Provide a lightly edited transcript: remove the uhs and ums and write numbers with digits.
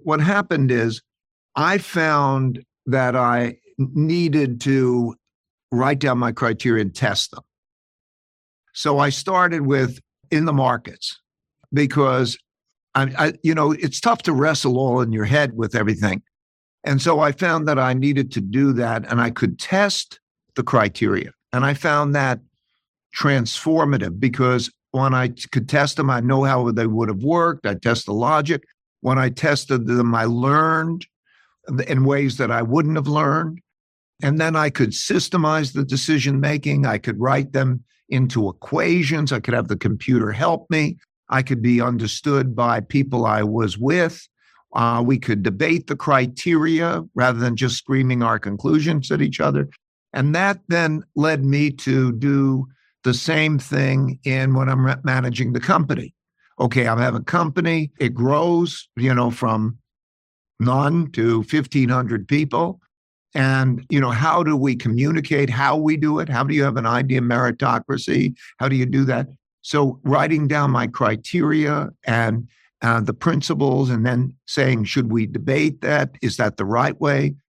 what happened is I found that I needed to write down my criteria and test them. So I started with in the markets because it's tough to wrestle all in your head with everything. And so I found that I needed to do that and I could test the criteria. And I found that transformative because when I could test them, I know how they would have worked. I test the logic. When I tested them, I learned in ways that I wouldn't have learned. And then I could systemize the decision making. I could write them into equations. I could have the computer help me. I could be understood by people I was with. We could debate the criteria rather than just screaming our conclusions at each other. And that then led me to do the same thing in when I'm managing the company. Okay, I have a company. It grows, from none to 1,500 people. And, how do we communicate how we do it? How do you have an idea meritocracy? How do you do that? So writing down my criteria and the principles and then saying, should we debate that? Is that the right way?